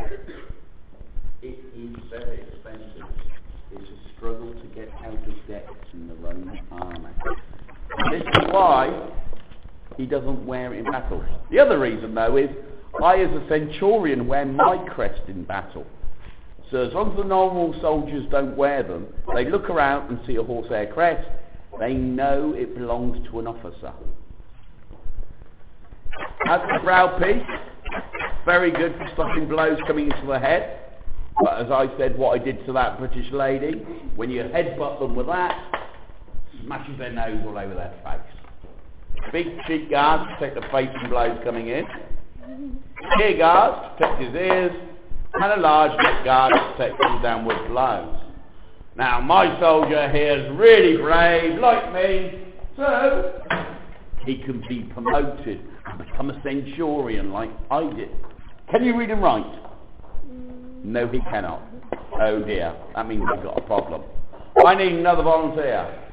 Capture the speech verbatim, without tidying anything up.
It is very expensive. It's a struggle to get out of debt in the Roman army. This is why he doesn't wear it in battle. The other reason, though, is I, as a centurion, wear my crest in battle. So as long as the normal soldiers don't wear them, they look around and see a horsehair crest, they know it belongs to an officer. As the brow piece, very good for stopping blows coming into the head. But as I said, what I did to that British lady, when you headbutt them with that, smashes their nose all over their face. Big cheek guards to protect the face from blows coming in. Ear guards to protect his ears. And a large neck guard to protect from downward blows. Now, my soldier here is really brave, like me, so he can be promoted and become a centurion like I did. Can you read and write? No, he cannot. Oh dear, that means we've got a problem. I need another volunteer.